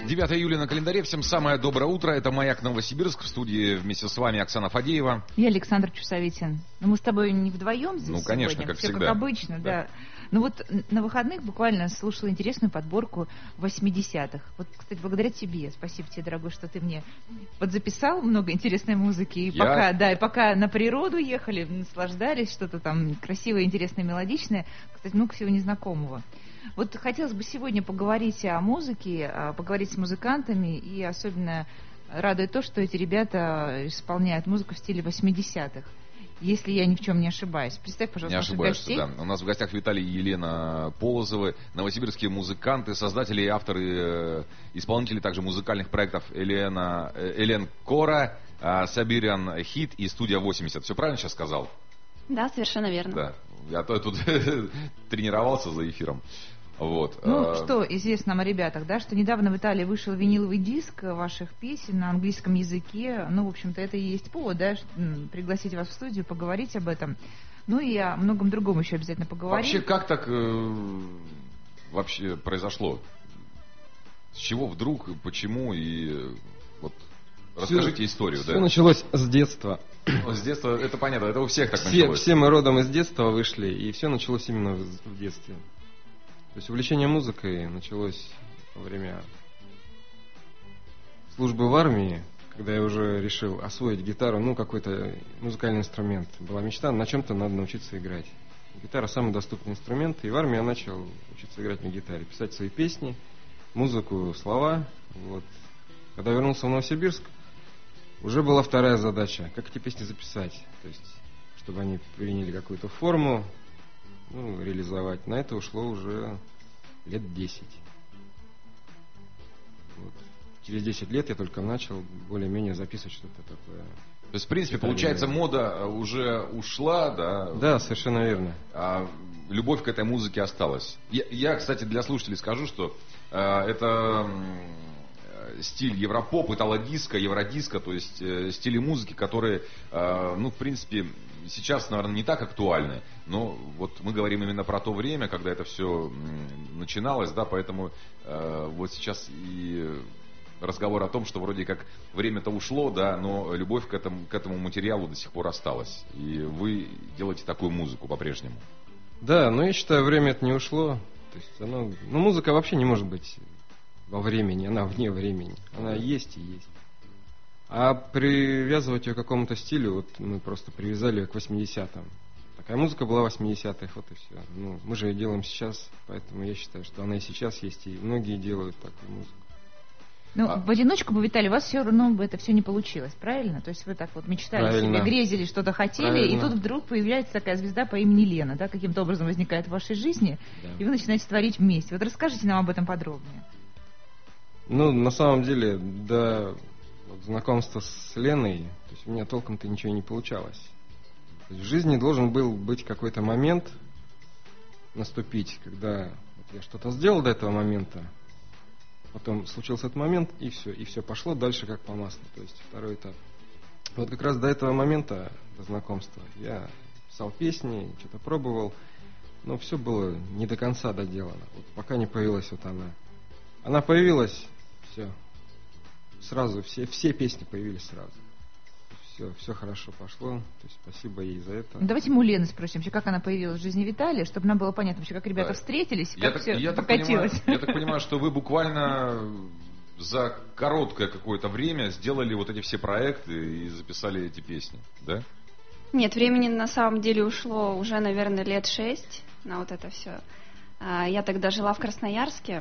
9 июля на календаре. Всем самое доброе утро. Это «Маяк Новосибирск». В студии вместе с вами Оксана Фадеева. И Александр Чусовитин. Но мы с тобой не вдвоем здесь конечно, сегодня. как все всегда. Как обычно, да. Ну вот на выходных буквально слушала интересную подборку 80-х. Вот, кстати, благодаря тебе. Спасибо тебе, дорогой, что ты мне подзаписал много интересной музыки. И пока на природу ехали, наслаждались, что-то там красивое, интересное, мелодичное. Кстати, много всего незнакомого. Вот хотелось бы сегодня поговорить о музыке, поговорить с музыкантами, и особенно радует то, что эти ребята исполняют музыку в стиле 80-х, если я ни в чем не ошибаюсь. Представь, пожалуйста, не наших ошибаешься, гостей. Да. У нас в гостях Виталий и Елена Полозовы, новосибирские музыканты, создатели и авторы, исполнители также музыкальных проектов Элен Кора, Сабирян Хит и Студия 80. Все правильно сейчас сказал? Да, совершенно верно. Да. Я тут тренировался за эфиром. Вот. Ну, что известно нам о ребятах, да, что недавно в Италии вышел виниловый диск ваших песен на английском языке. Ну, в общем-то, это и есть повод, да, пригласить вас в студию, поговорить об этом. Ну и о многом другом еще обязательно поговорим. Вообще, как так вообще произошло? С чего вдруг, почему и вот расскажите историю. Все началось с детства. С детства, это понятно, это у всех так началось. Все мы родом из детства вышли, и все началось именно в детстве. То есть увлечение музыкой началось во время службы в армии, когда я уже решил освоить гитару, ну, какой-то музыкальный инструмент. Была мечта, на чем-то надо научиться играть. Гитара самый доступный инструмент, и в армии я начал учиться играть на гитаре, писать свои песни, музыку, слова. Вот. Когда вернулся в Новосибирск, уже была вторая задача, как эти песни записать, то есть, чтобы они приняли какую-то форму, ну, реализовать. На это ушло уже лет 10. Вот. Через 10 лет я только начал более-менее записывать что-то такое. То есть, в принципе, получается, мода уже ушла, да? Да, совершенно верно. А любовь к этой музыке осталась. Я, кстати, для слушателей скажу, что это стиль европоп, итало-диско, евродиско, то есть стили музыки, которые, ну, в принципе, сейчас, наверное, не так актуальны, но вот мы говорим именно про то время, когда это все начиналось, да, поэтому вот сейчас и разговор о том, что вроде как время-то ушло, да, но любовь к этому материалу до сих пор осталась, и вы делаете такую музыку по-прежнему. Да, но я считаю, время это не ушло, то есть оно, ну, музыка вообще не может быть во времени, она вне времени, она есть и есть. А привязывать ее к какому-то стилю, вот мы просто привязали ее к 80-м. Такая музыка была в 80-х, вот и все. Ну, мы же ее делаем сейчас, поэтому я считаю, что она и сейчас есть, и многие делают такую музыку. Ну, в одиночку бы, Виталий, у вас все равно бы это все не получилось, правильно? То есть вы так вот мечтали себе, грезили, что-то хотели, и тут вдруг появляется такая звезда по имени Лена, да, каким-то образом возникает в вашей жизни, да, и вы начинаете творить вместе. Вот расскажите нам об этом подробнее. Ну, на самом деле, до знакомства с Леной, то есть у меня толком-то ничего не получалось. То есть в жизни должен был быть какой-то момент наступить, когда вот я что-то сделал до этого момента, потом случился этот момент, и все пошло дальше как по маслу, то есть второй этап. Вот как раз до этого момента, до знакомства, я писал песни, что-то пробовал, но все было не до конца доделано. Вот пока не появилась вот она. Она появилась, все. Сразу, все песни появились сразу. Все хорошо пошло. То есть спасибо ей за это. Давайте мы у Лены спросим, как она появилась в жизни Виталия, чтобы нам было понятно вообще, как ребята встретились, как все покатилось. Я так понимаю, что вы буквально за короткое какое-то время сделали вот эти все проекты и записали эти песни, да? Нет, времени на самом деле ушло уже, наверное, лет 6 на вот это все. Я тогда жила в Красноярске.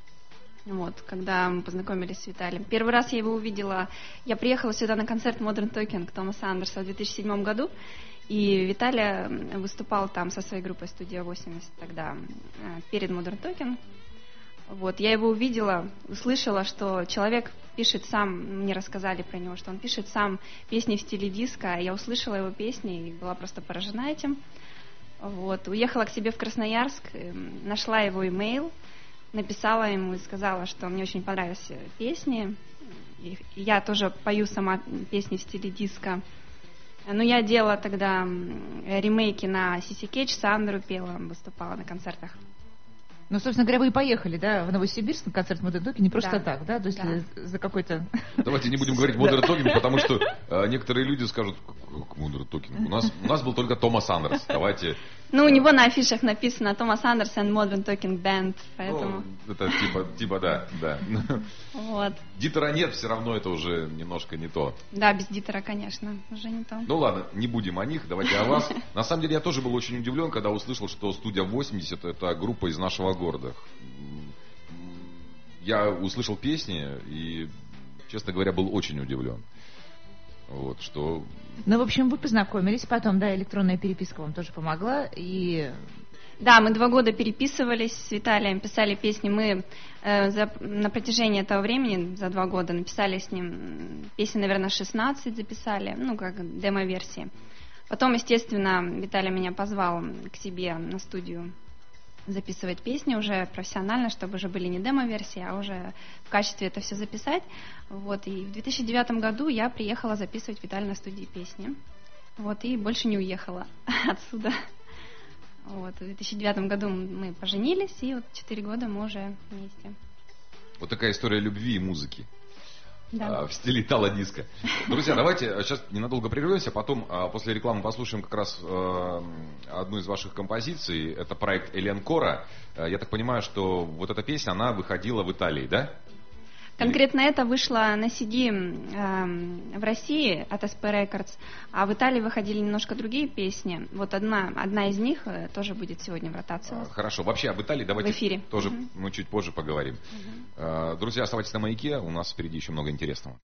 Вот, когда мы познакомились с Виталием. Первый раз я его увидела, я приехала сюда на концерт Modern Talking Томаса Андерса в 2007 году, и Виталий выступал там со своей группой Студия 80 тогда перед Modern Talking. Вот, я его увидела, услышала, что человек пишет сам, мне рассказали про него, что он пишет сам песни в стиле диско. Я услышала его песни и была просто поражена этим. Вот, уехала к себе в Красноярск, нашла его имейл, написала ему и сказала, что мне очень понравились песни. И я тоже пою сама песни в стиле диско. Но я делала тогда ремейки на Сиси Кетч, Сандру пела, выступала на концертах. Ну, собственно говоря, вы и поехали, да, в Новосибирск на концерт Modern Talking не просто так, да? То есть за какой-то... Давайте не будем говорить Modern Talking, потому что некоторые люди скажут, как Modern Talking? У нас был только Томас Андерс. Давайте... Ну, у него на афишах написано Томас Андерс and Modern Talking Band, поэтому... Ну, это типа да. Вот. Дитера нет, все равно это уже немножко не то. Да, без Дитера, конечно, уже не то. Ну ладно, не будем о них, давайте о вас. На самом деле я тоже был очень удивлен, когда услышал, что студия 80 это группа из нашего города. Я услышал песни и, честно говоря, был очень удивлен. Вот, что... Ну, в общем, вы познакомились, потом, да, электронная переписка вам тоже помогла, и... Да, мы 2 года переписывались с Виталием, писали песни. Мы на протяжении этого времени, за 2 года, написали с ним песни, наверное, 16 записали, ну, как демо-версии. Потом, естественно, Виталий меня позвал к себе на студию записывать песни уже профессионально, чтобы уже были не демо-версии, а уже в качестве это все записать. Вот, и в 2009 году я приехала записывать Виталия на студии песни. Вот, и больше не уехала отсюда. Вот, в 2009 году мы поженились, и вот 4 года мы уже вместе. Вот такая история любви и музыки. Да. В стиле итало-диско. Друзья, давайте сейчас ненадолго прервемся, потом после рекламы послушаем как раз одну из ваших композиций. Это проект Эленкора. Я так понимаю, что вот эта песня, она выходила в Италии, да? Конкретно это вышло на CD в России от SP Records, а в Италии выходили немножко другие песни. Вот одна из них тоже будет сегодня в ротации. Хорошо. Вообще об Италии давайте в эфире. Тоже мы чуть позже поговорим. Друзья, оставайтесь на Маяке, у нас впереди еще много интересного.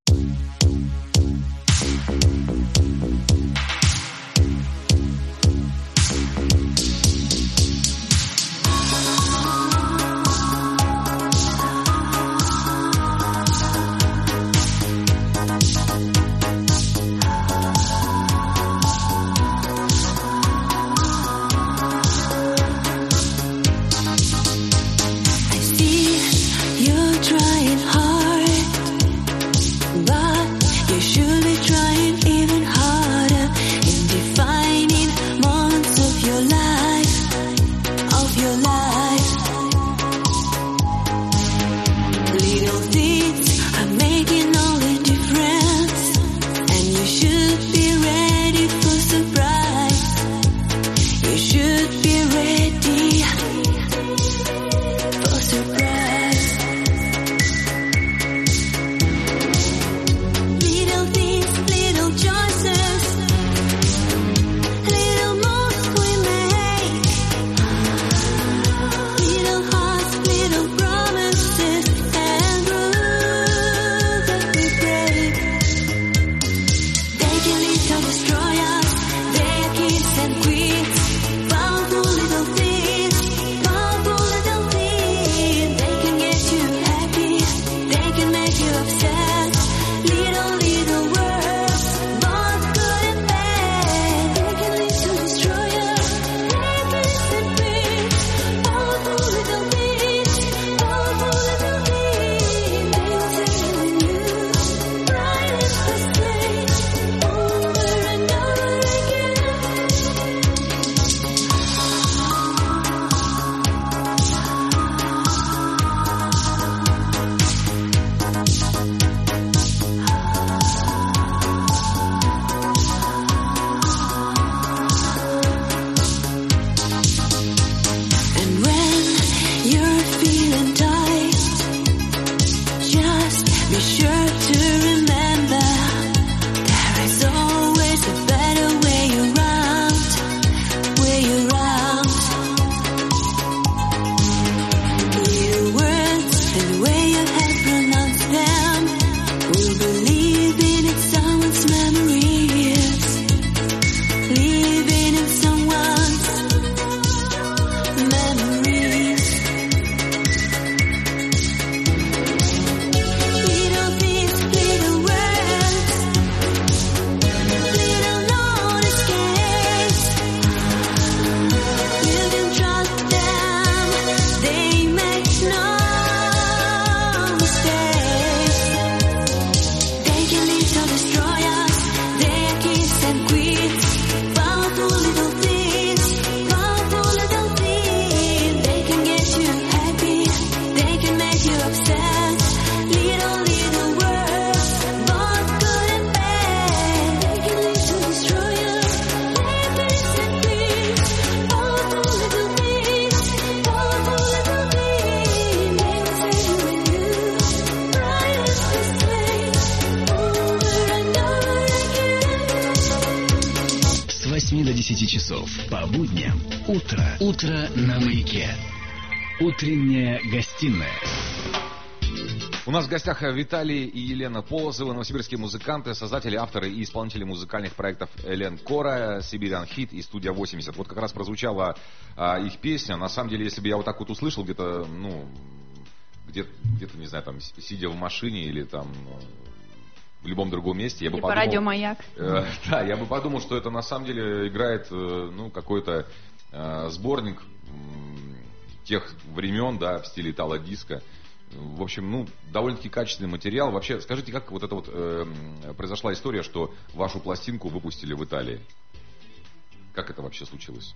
9 часов по будням. Утро на Маяке. Утренняя гостиная. У нас в гостях Виталий и Елена Полозовы, новосибирские музыканты, создатели, авторы и исполнители музыкальных проектов Эленкора, Siberian Hit и Студия 80. Вот как раз прозвучала их песня. На самом деле, если бы я вот так вот услышал где-то, где-то, не знаю, там, сидя в машине или там в любом другом месте, я бы подумал... по радио «Маяк». Да, я бы подумал, что это на самом деле играет, какой-то сборник тех времен, да, в стиле итало-диско. В общем, довольно-таки качественный материал. Вообще, скажите, как вот эта произошла история, что вашу пластинку выпустили в Италии? Как это вообще случилось?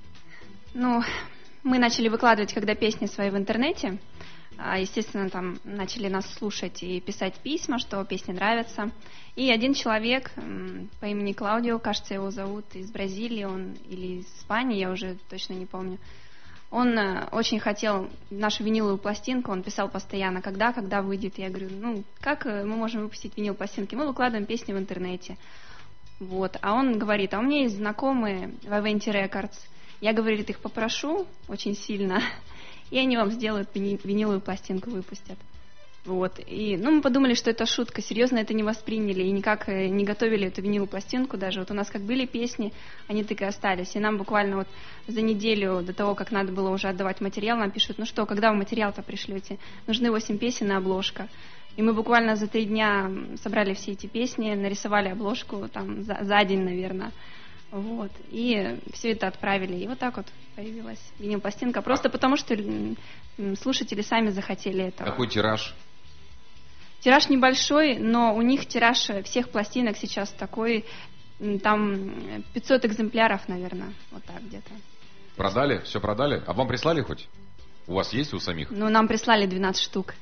Мы начали выкладывать, когда песни свои в интернете. Естественно, там начали нас слушать и писать письма, что песни нравятся. И один человек по имени Клаудио, кажется, его зовут, из Бразилии, он или из Испании, я уже точно не помню. Он очень хотел нашу виниловую пластинку, он писал постоянно, когда выйдет. Я говорю, как мы можем выпустить винил пластинки? Мы выкладываем песни в интернете. Вот. А он говорит, у меня есть знакомые в Avanti Records. Я, говорит, их попрошу очень сильно, и они вам сделают виниловую пластинку, выпустят. Вот. И, мы подумали, что это шутка, серьезно это не восприняли и никак не готовили эту виниловую пластинку даже. Вот у нас как были песни, они так и остались. И нам буквально вот за неделю до того, как надо было уже отдавать материал, нам пишут, когда вы материал-то пришлете? Нужны 8 песен и обложка. И мы буквально за 3 дня собрали все эти песни, нарисовали обложку там за день, наверное. Вот. И все это отправили. И вот так вот появилась винил-пластинка. Просто потому, что слушатели сами захотели этого. Какой тираж? Тираж небольшой, но у них тираж всех пластинок сейчас такой, там 500 экземпляров, наверное, вот так где-то. Продали? Все продали? А вам прислали хоть? У вас есть у самих? Нам прислали 12 штук.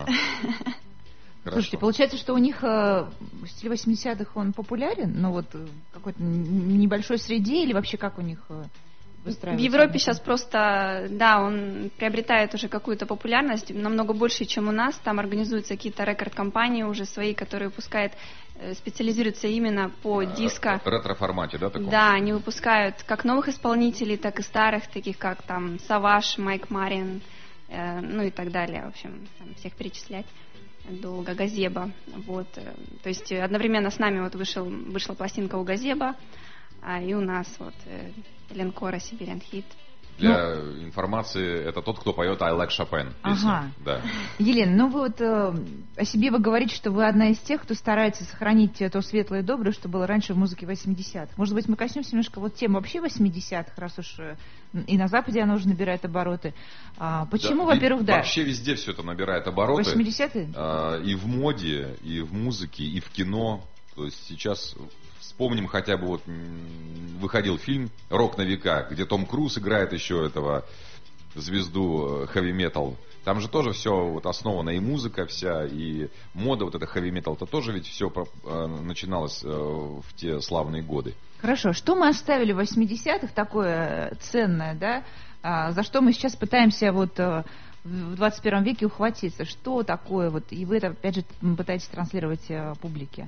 Слушайте, получается, что у них стиль 80-х он популярен, в какой-то небольшой среде, или вообще как у них выстраивается? В Европе сейчас просто, он приобретает уже какую-то популярность, намного больше, чем у нас. Там организуются какие-то рекорд-компании уже свои, которые выпускают, специализируются именно по диско. Ретро-формате, да, таком? Да, они выпускают как новых исполнителей, так и старых, таких как там Саваш, Майк Марин, и так далее. В общем, там всех перечислять. До Гагазеба. Вот. То есть одновременно с нами вышла пластинка у Газеба, и у нас Эленкора, Siberian Hit. Для информации, это тот, кто поет I Like Chopin. Ага. Да. Елена, о себе вы говорите, что вы одна из тех, кто старается сохранить то светлое и доброе, что было раньше в музыке 80-х. Может быть, мы коснемся немножко тему вообще 80-х, раз уж и на Западе оно уже набирает обороты. Почему, во-первых, Вообще везде все это набирает обороты. 80-е? И в моде, и в музыке, и в кино. То есть сейчас... Вспомним хотя бы выходил фильм «Рок на века», где Том Круз играет еще этого звезду хэви-метал. Там же тоже все основано, и музыка вся, и мода это хэви-метал, это тоже ведь все начиналось в те славные годы. Хорошо, что мы оставили в 80-х такое ценное, да, за что мы сейчас пытаемся в 21 веке ухватиться? Что такое, и вы это опять же пытаетесь транслировать публике?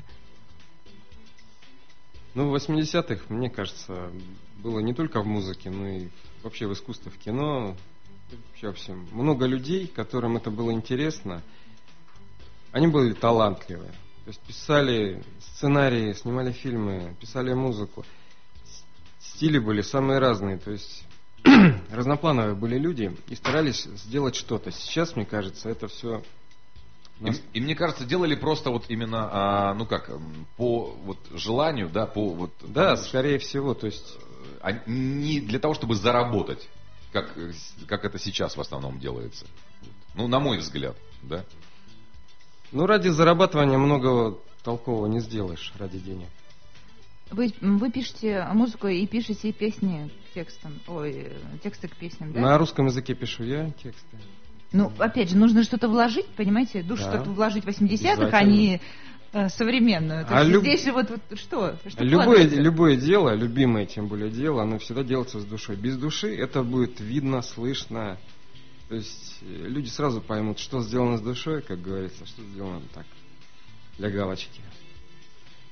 В 80-х, мне кажется, было не только в музыке, но и вообще в искусстве, в кино. Вообще много людей, которым это было интересно. Они были талантливые. То есть писали сценарии, снимали фильмы, писали музыку. Стили были самые разные. То есть разноплановые были люди и старались сделать что-то. Сейчас, мне кажется, это все... И мне кажется, делали просто именно, по желанию, да, Да, скорее всего, то есть... Не для того, чтобы заработать, как это сейчас в основном делается. На мой взгляд, да. Ради зарабатывания многого толкового не сделаешь, ради денег. Вы пишете музыку и пишете песни к текстам, тексты к песням, да? На русском языке пишу я тексты. Опять же, нужно что-то вложить, понимаете? Что-то вложить в 80-х, а не современную. То есть здесь же что? Любое дело, любимое тем более дело, оно всегда делается с душой. Без души это будет видно, слышно. То есть люди сразу поймут, что сделано с душой, как говорится, что сделано так, для галочки.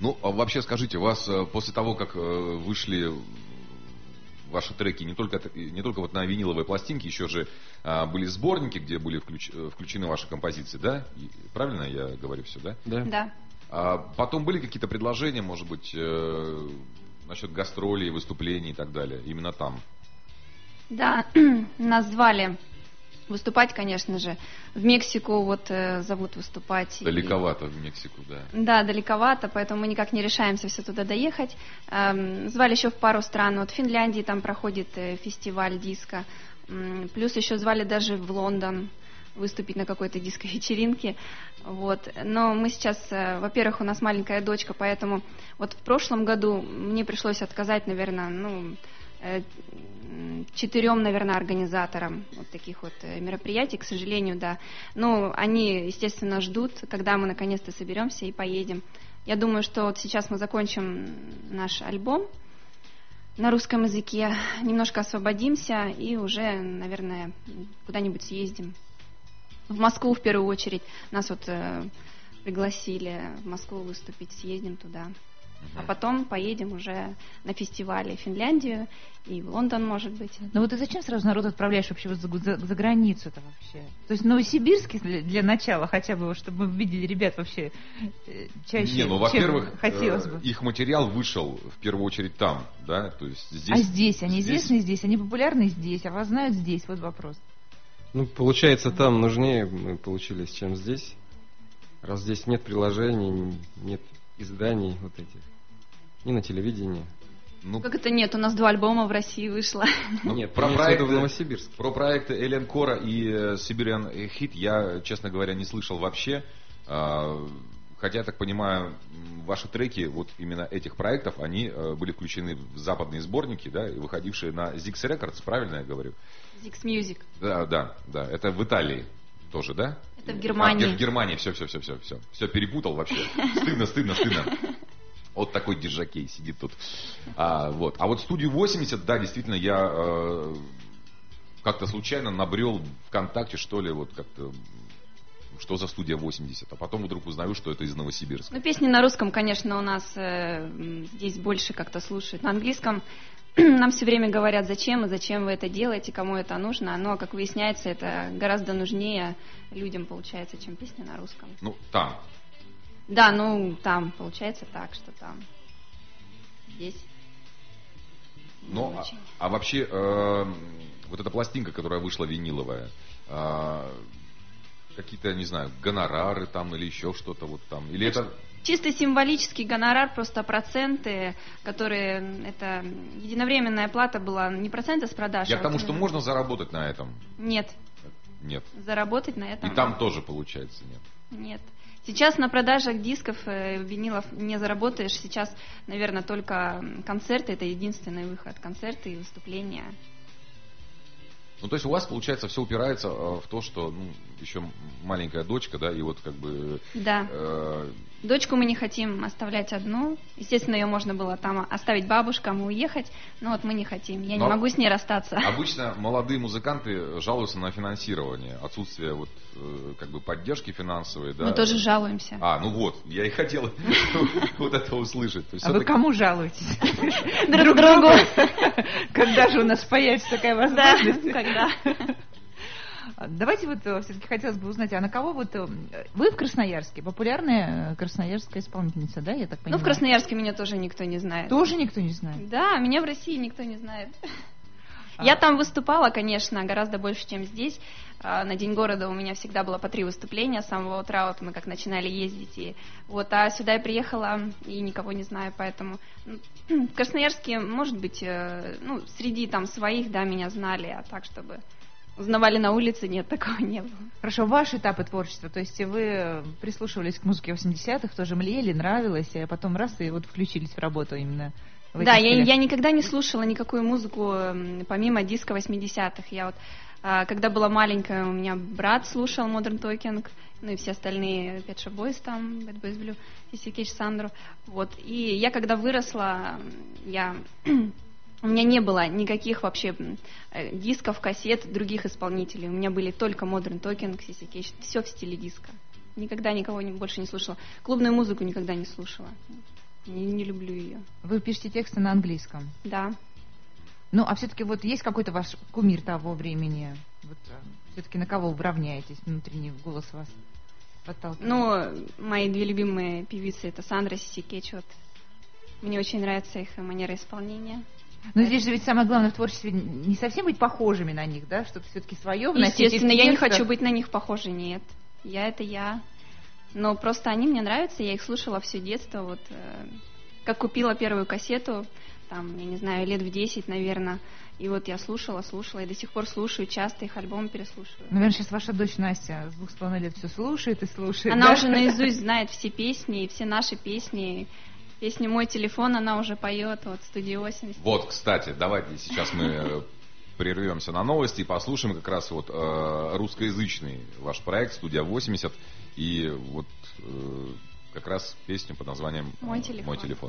Ну, а вообще скажите, у вас после того, как вышли ваши треки не только вот на виниловой пластинке, еще же были сборники, где были включены ваши композиции, да? Правильно я говорю все, да? Да. А потом были какие-то предложения, может быть, насчет гастролей, выступлений и так далее, именно там? Да, нас звали выступать, конечно же. В Мексику вот зовут выступать. Далековато в Мексику, да. Да, далековато, поэтому мы никак не решаемся все туда доехать. Звали еще в пару стран. Вот в Финляндии там проходит фестиваль диско. Плюс еще звали даже в Лондон выступить на какой-то диско-вечеринке. Вот. Но мы сейчас, во-первых, у нас маленькая дочка, поэтому вот в прошлом году мне пришлось отказать, наверное, 4, наверное, организаторам вот таких вот мероприятий, к сожалению, да. Ну, они, естественно, ждут, когда мы наконец-то соберемся и поедем. Я думаю, что вот сейчас мы закончим наш альбом на русском языке, немножко освободимся и уже, наверное, куда-нибудь съездим. В Москву в первую очередь. Нас вот пригласили в Москву выступить, съездим туда. А потом поедем уже на фестивали в Финляндию и в Лондон, может быть. Ну вот и зачем сразу народ отправляешь вообще вот за границу-то вообще? То есть Новосибирск для начала хотя бы, чтобы мы видели ребят вообще чаще, Не, ну, во-первых, чем хотелось бы. Их материал вышел в первую очередь там, да? То есть здесь, а здесь? Они известны здесь, они популярны здесь, а вас знают здесь? Вот вопрос. Ну, получается, там нужнее мы получились, чем здесь. Раз здесь нет приложений, нет изданий вот этих. Ни на телевидении. Ну, как это нет? У нас 2 альбома в России вышло. Ну, нет, про проекты в Новосибирск. Про проекты Элен Кора и Siberian Hit я, честно говоря, не слышал вообще. Хотя, я так понимаю, ваши треки, вот именно этих проектов, они были включены в западные сборники, да, и выходившие на Zix Records, правильно я говорю? Zix Music. Да. Это в Италии тоже, да? Это в Германии. В Германии, все перепутал вообще. Стыдно. Вот такой держакей сидит тут. Вот. А вот студию 80, да, действительно, я как-то случайно набрел ВКонтакте, что ли, вот как-то, что за студия 80, а потом вдруг узнаю, что это из Новосибирска. Ну, песни на русском, конечно, у нас здесь больше как-то слушают. На английском нам все время говорят, зачем вы это делаете, кому это нужно. Но, как выясняется, это гораздо нужнее людям, получается, чем песни на русском. Ну, там. Да, ну, там, получается так, что там. Здесь. Ну, а вообще, вот эта пластинка, которая вышла виниловая, какие-то, не знаю, гонорары там или еще что-то вот там? Или это... Чисто символический гонорар, просто проценты, которые, это единовременная плата была, не проценты с продаж. Я к тому, что можно заработать на этом? Нет. Нет. Заработать на этом? И там тоже получается нет? Нет. Сейчас на продажах дисков, винилов не заработаешь. Сейчас, наверное, только концерты, это единственный выход. Концерты и выступления. Ну, то есть у вас, получается, все упирается в то, что еще маленькая дочка, да, и вот как бы... Да. Дочку мы не хотим оставлять одну. Естественно, ее можно было там оставить бабушкам и уехать, но вот мы не хотим. Я не могу с ней расстаться. Обычно молодые музыканты жалуются на финансирование, отсутствие вот как бы поддержки финансовой, да. Мы тоже жалуемся. Ну вот, я и хотел вот это услышать. А вы кому жалуетесь? Друг другу. Когда же у нас появится такая возможность? Да, когда? Давайте вот все-таки хотелось бы узнать, а на кого вот... Вы в Красноярске, популярная красноярская исполнительница, да, я так понимаю? Ну, в Красноярске меня тоже никто не знает. Тоже никто не знает? Да, меня в России никто не знает. Я там выступала, конечно, гораздо больше, чем здесь. На День города у меня всегда было по 3 выступления с самого утра, вот мы как начинали ездить. А сюда я приехала и никого не знаю, поэтому в Красноярске, может быть, среди там своих, да, меня знали, а так, чтобы узнавали на улице, нет, такого не было. Хорошо, ваши этапы творчества, то есть вы прислушивались к музыке 80-х, тоже млели, нравилось, а потом раз и вот включились в работу именно. Да, я никогда не слушала никакую музыку помимо диска 80-х. Я вот, когда была маленькая, у меня брат слушал Modern Talking, ну и все остальные Pet Shop Boys там, Bad Boys Blue, CC Catch Sandro. Вот. И я когда выросла, у меня не было никаких вообще дисков, кассет других исполнителей. У меня были только Modern Talking, CC Catch, все в стиле диска. Никогда никого больше не слушала. Клубную музыку никогда не слушала. Не люблю ее. Вы пишете тексты на английском? Да. Ну, а все-таки вот есть какой-то ваш кумир того времени? Вот, все-таки на кого вы равняетесь? Внутренний голос вас подталкивает? Ну, мои две любимые певицы — это Сандра Сисикеч. Вот. Мне очень нравится их манера исполнения. Но здесь же ведь самое главное в творчестве не совсем быть похожими на них, да? Что-то все-таки свое вносить. Естественно, я не хочу быть на них похожей, нет. Я — это я. Но просто они мне нравятся, я их слушала все детство. Вот как купила первую кассету, там, я не знаю, лет в 10, наверное. И вот я слушала, и до сих пор слушаю, часто их альбомы переслушиваю. Наверное, сейчас ваша дочь Настя с 2,5 лет все слушает и слушает. Она да? уже наизусть знает все песни, и все наши песни. Песню «Мой телефон» она уже поет, вот, «Студия 80». Вот, кстати, давайте сейчас мы прервемся на новости и послушаем как раз вот русскоязычный ваш проект «Студия 80». И вот как раз песню под названием «Мой телефон». «Мой телефон».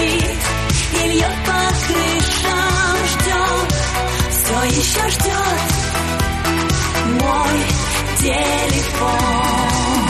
стучит и льет по крышам, ждет, все еще ждет мой телефон.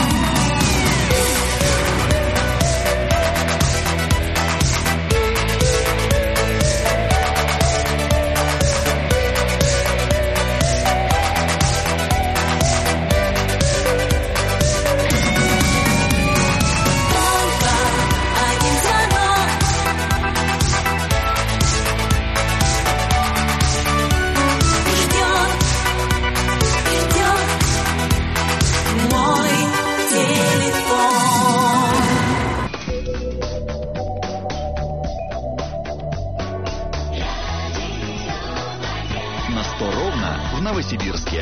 На 100 ровно в Новосибирске.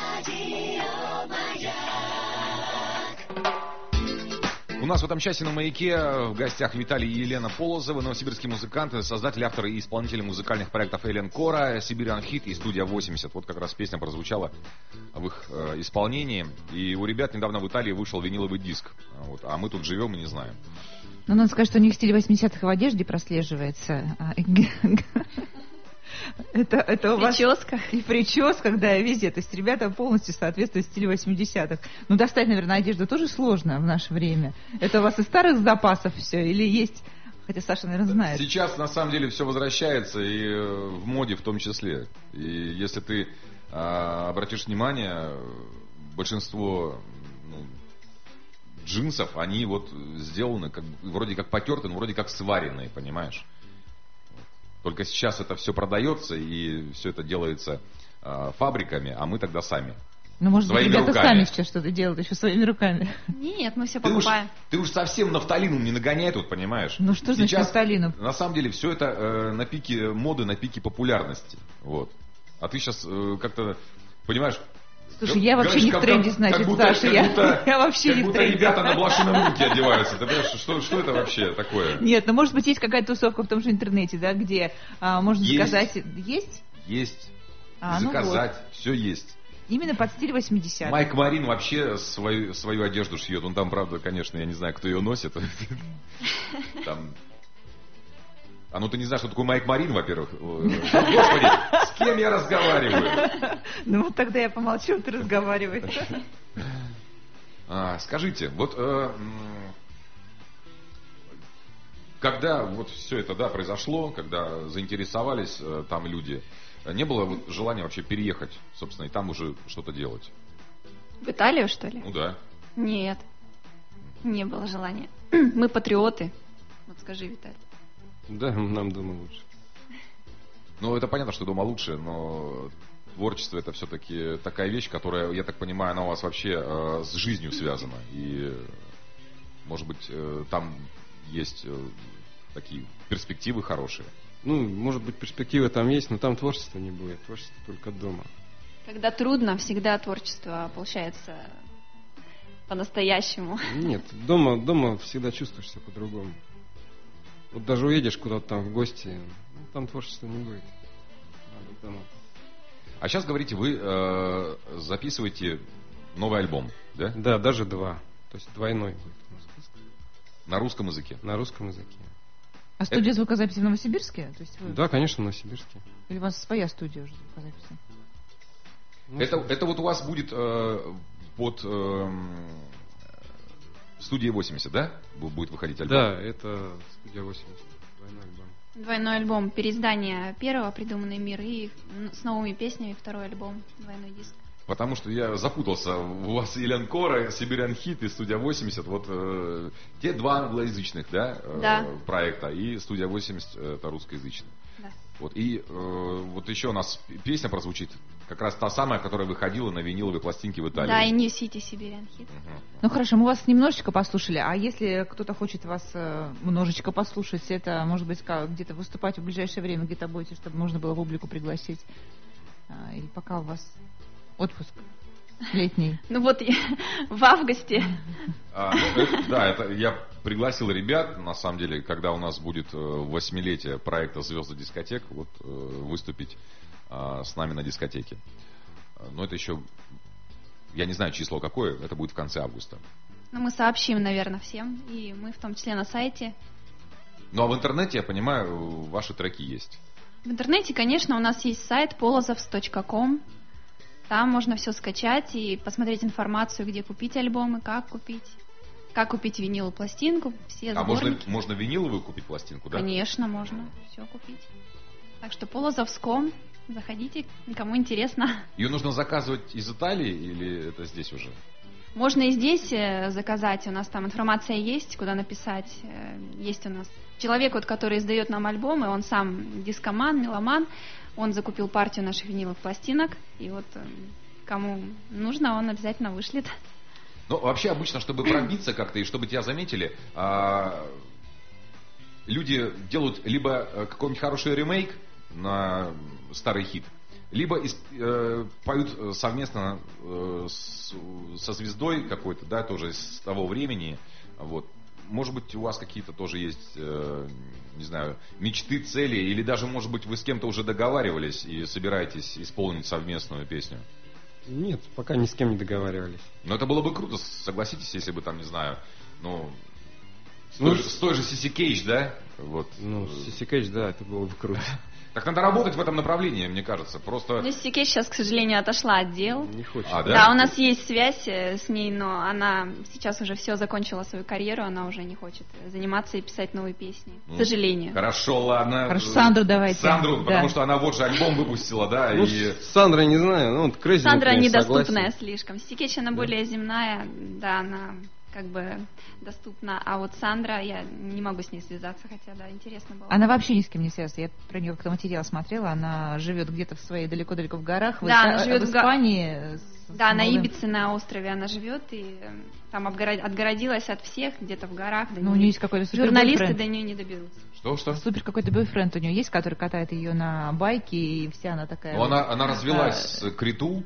У нас в этом часе на «Маяке» в гостях Виталий и Елена Полозовы, новосибирские музыканты, создатели, авторы и исполнители музыкальных проектов «Эленкора», «Siberian Hit» и «Студия 80». Вот как раз песня прозвучала в их исполнении. И у ребят недавно в Италии вышел виниловый диск. Вот, а мы тут живем и не знаем. Ну, надо сказать, что у них стиль 80-х в одежде прослеживается. Это у вас... И в прическах, да, везде. То есть ребята полностью соответствуют стилю 80-х. Ну, достать, наверное, одежду тоже сложно в наше время. Это у вас из старых запасов все или есть... Хотя Саша, наверное, знает. Сейчас, на самом деле, все возвращается, и в моде в том числе. И если ты обратишь внимание, большинство джинсов, они вот сделаны как, вроде как потертые, но вроде как сваренные, понимаешь? Только сейчас это все продается, и все это делается фабриками, а мы тогда сами. Ну, может быть, ребята руками. сами сейчас что-то делают, еще своими руками. Нет, мы все покупаем. Ты уж совсем нафталином не нагоняй тут, понимаешь? Ну, что значит нафталином? На самом деле, все это на пике моды, на пике популярности. Вот. А ты сейчас как-то, понимаешь... Слушай, я вообще не в тренде, значит, Саша. Я вообще не в тренде. Ребята на блошином рынке одеваются. Ты понимаешь, что это вообще такое? Нет, ну, может быть, есть какая-то тусовка в том же интернете, да, где можно заказать... Есть? Есть. Заказать. Ну вот. Все есть. Именно под стиль 80-х. Майк Марин вообще свою одежду шьет. Он там, правда, конечно, я не знаю, кто ее носит. Там... А ну ты не знаешь, что такое Майк Марин, во-первых. Господи, с кем я разговариваю? Ну вот тогда я помолчу, ты разговаривай. Скажите, вот когда вот все это, да, произошло, когда заинтересовались там люди, не было вот желания вообще переехать, собственно, и там уже что-то делать? В Италию, что ли? Ну да. Нет, не было желания. Мы патриоты. Вот скажи, Виталий. Да, нам дома лучше. Ну, это понятно, что дома лучше, но творчество — это все-таки такая вещь, которая, я так понимаю, она у вас вообще с жизнью связана. И, может быть, там есть такие перспективы хорошие. Ну, может быть, перспективы там есть, но там творчества не будет. Творчество только дома. Когда трудно, всегда творчество получается по-настоящему. Нет, дома всегда чувствуешь себя по-другому. Вот даже уедешь куда-то там в гости, там творчества не будет. Надо дома. А сейчас, говорите, вы записываете новый альбом, да? Да, даже 2. То есть двойной будет. На русском языке? На русском языке. А студия звукозаписи в Новосибирске? То есть вы... Да, конечно, в Новосибирске. Или у вас своя студия уже звукозаписи? Это вот у вас будет под студия 80, да? Будет выходить альбом? Да, это студия 80. Двойной альбом. Двойной альбом. Переиздание первого «Придуманный мир» и с новыми песнями второй альбом. Двойной диск. Потому что я запутался. У вас Эленкора, Siberian Hit и студия 80. Вот те два англоязычных, да, проекта. И студия 80 это русскоязычный. Да. Вот. И вот еще у нас песня прозвучит. Как раз та самая, которая выходила на виниловой пластинке в Италии. Да, и New City Siberian Hit. Ну хорошо, мы вас немножечко послушали. А если кто-то хочет вас немножечко послушать, это, может быть, где-то выступать в ближайшее время, где-то будете, чтобы можно было публику пригласить? Или пока у вас отпуск летний? Ну вот в августе. Да, это я пригласил ребят, на самом деле, когда у нас будет 8-летие проекта «Звезды дискотек», вот выступить с нами на дискотеке. Но это еще, я не знаю число какое, это будет в конце августа. Ну мы сообщим, наверное, всем, и мы в том числе на сайте Ну а в интернете, я понимаю, ваши треки есть. В интернете, конечно, у нас есть сайт polozovs.com. Там можно все скачать и посмотреть информацию, где купить альбомы, как купить виниловую пластинку, все сборники. А можно виниловую купить пластинку, да? Конечно, можно все купить. Так что polozovs.com, заходите, кому интересно. Ее нужно заказывать из Италии или это здесь уже? Можно и здесь заказать, у нас там информация есть, куда написать. Есть у нас человек, вот, который издает нам альбомы, он сам дискоман, меломан, он закупил партию наших виниловых пластинок, и вот кому нужно, он обязательно вышлет. Ну, вообще, обычно, чтобы пробиться как-то и чтобы тебя заметили, люди делают либо какой-нибудь хороший ремейк на старый хит, либо поют совместно со звездой какой-то, да, тоже с того времени. Вот. Может быть, у вас какие-то тоже есть, не знаю, мечты, цели, или даже, может быть, вы с кем-то уже договаривались и собираетесь исполнить совместную песню? Нет, пока ни с кем не договаривались. Но это было бы круто, согласитесь, если бы там, не знаю, с той же Сиси Кейдж, да? Вот. Ну, Сиси Кейдж, да, это было бы круто. Так надо работать в этом направлении, мне кажется. Просто... Ну, Сиси Кейдж сейчас, к сожалению, отошла от дел. Не хочет. Да? Да, у нас есть связь с ней, но она сейчас уже все закончила свою карьеру, она уже не хочет заниматься и писать новые песни. К сожалению. Хорошо, ладно. Хорошо, Сандру давайте. Сандру, Да. потому что она вот же альбом выпустила, да, Ну, и... Сандра, не знаю, ну, вот Crazy, Сандра например, недоступная согласен. слишком. Сиси Кейдж, она более земная, да, она как бы доступна. А вот Сандра, я не могу с ней связаться, хотя, да, интересно было. Она вообще ни с кем не связана. Я про нее как-то материал смотрела. Она живет где-то в своей далеко-далеко в горах. Да, она живет в в Испании. Да, на Ибице, на острове она живет, и там отгородилась от всех, где-то в горах. Ну, у нее есть какой-то супер журналисты бойфренд. до нее не доберутся. Что? Супер какой-то бойфренд у нее есть, который катает ее на байке, и вся она такая... Ну, она развелась с Криту.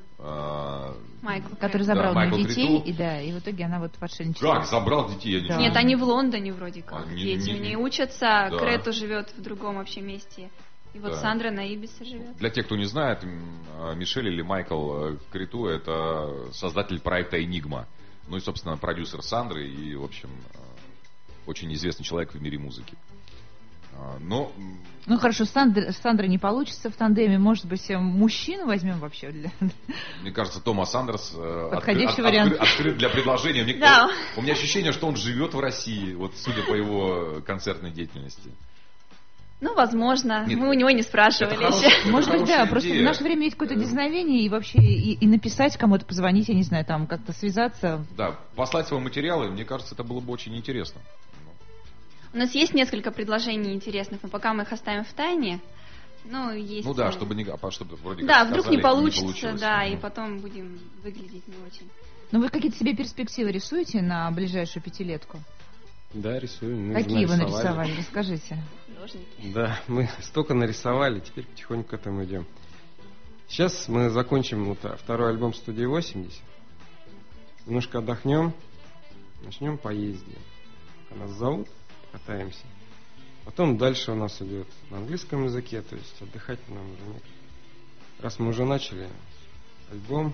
Майкл. Который забрал Да, у нее Майкл детей, Криту. И в итоге она вот в отшельничестве. Как? Забрал детей? Я не Да. знаю. Нет, они в Лондоне вроде как. А, Дети не- у нее учатся, Да. Крету живет в другом вообще месте. И вот Да. Сандра на Ибице живет. Для тех, кто не знает, Мишель или Майкл Криту — это создатель проекта «Энигма». Ну и, собственно, продюсер Сандры и, в общем, очень известный человек в мире музыки. Но... Ну хорошо, с Сандрой не получится в тандеме. Может быть, мужчину возьмем вообще для... Мне кажется, Томас Андерс Подходящий вариант. открыт для предложения. Да. У меня ощущение, что он живет в России, вот судя по его концертной деятельности. Ну, возможно. Нет, Мы у него не спрашивали это еще. хорошая- Может быть, да, хорошая просто идея. в наше время есть какое-то дерзновение и вообще и написать кому-то, позвонить, я не знаю, там как-то связаться. Да, послать свои материалы, мне кажется, это было бы очень интересно. У нас есть несколько предложений интересных, но пока мы их оставим в тайне. Ну, есть... Ну да, чтобы вроде Да, как вдруг сказали, не получится, получилось. да, Мгм. и потом будем выглядеть не очень. Но вы какие-то себе перспективы рисуете на ближайшую пятилетку? Да, рисуем. Мы Какие вы нарисовали. нарисовали? Расскажите. Художники. Да, мы столько нарисовали, теперь потихоньку к этому идем. Сейчас мы закончим вот второй альбом «Студия 80». Немножко отдохнем, начнем поездить. Нас зовут, катаемся. Потом дальше у нас идет на английском языке, то есть отдыхать нам уже нет. Раз мы уже начали, альбом.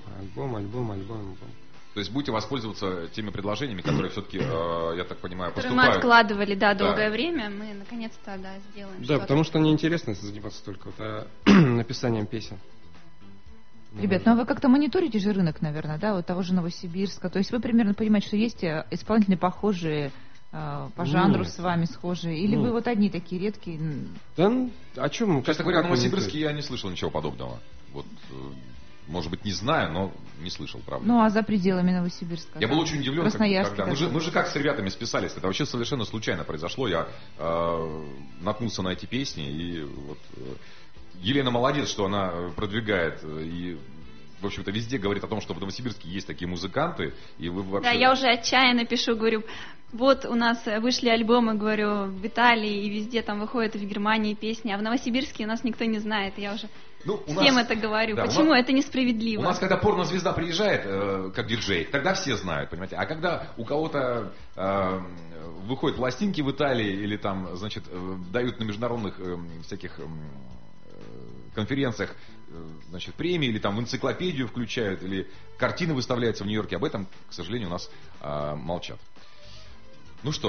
То есть будете воспользоваться теми предложениями, которые все-таки, я так понимаю, Которые мы поступают. откладывали, да, Да. долгое время, мы наконец-то, да, сделаем Да, что-то. потому что неинтересно заниматься только вот, написанием песен. Ребят, ну а вы как-то мониторите же рынок, наверное, да, вот того же Новосибирска. То есть вы примерно понимаете, что есть исполнители похожие по жанру Нет. с вами схожие? Или Нет. вы вот одни такие редкие? Да, о чем? Честно говоря, о Новосибирске я не слышал ничего подобного. Вот, может быть, не знаю, но не слышал, правда. Ну а за пределами Новосибирска? Я был очень удивлен, Красноярск, когда... даже. Мы же как с ребятами списались. Это вообще совершенно случайно произошло. Я наткнулся на эти песни. И вот Елена молодец, что она продвигает и, в общем-то, везде говорит о том, что в Новосибирске есть такие музыканты. И вы вообще... Да, я уже отчаянно пишу, говорю, вот у нас вышли альбомы, говорю, в Италии и везде там выходят, в Германии песни, а в Новосибирске у нас никто не знает. Я уже Ну, у всем нас- это говорю. да, у Почему нас- это несправедливо? У нас, когда порнозвезда приезжает, как диджей, тогда все знают, понимаете. А когда у кого-то выходят пластинки в Италии или там, значит, дают на международных всяких конференциях, значит, премии или там в энциклопедию включают, или картины выставляются в Нью-Йорке, об этом, к сожалению, у нас молчат. Ну что,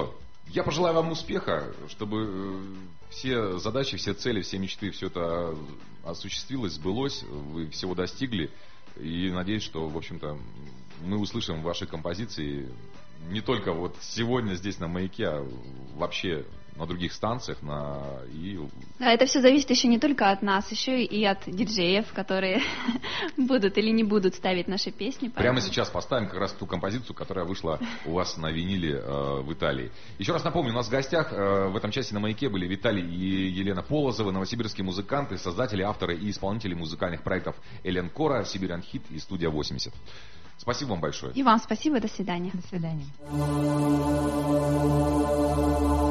Я пожелаю вам успеха, чтобы все задачи, все цели, все мечты, все это осуществилось, сбылось, вы всего достигли. И надеюсь, что, в общем-то, мы услышим ваши композиции не только вот сегодня здесь на «Маяке», а вообще на других станциях. Да, это все зависит еще не только от нас, еще и от диджеев, которые будут или не будут ставить наши песни. Прямо сейчас поставим как раз ту композицию, которая вышла у вас на виниле в Италии. Еще раз напомню, у нас в гостях в этом часе на «Маяке» были Виталий и Елена Полозовы, новосибирские музыканты, создатели, авторы и исполнители музыкальных проектов «Элен Кора», «Сибирян Хит» и «Студия 80». Спасибо вам большое. И вам спасибо, до свидания. До свидания.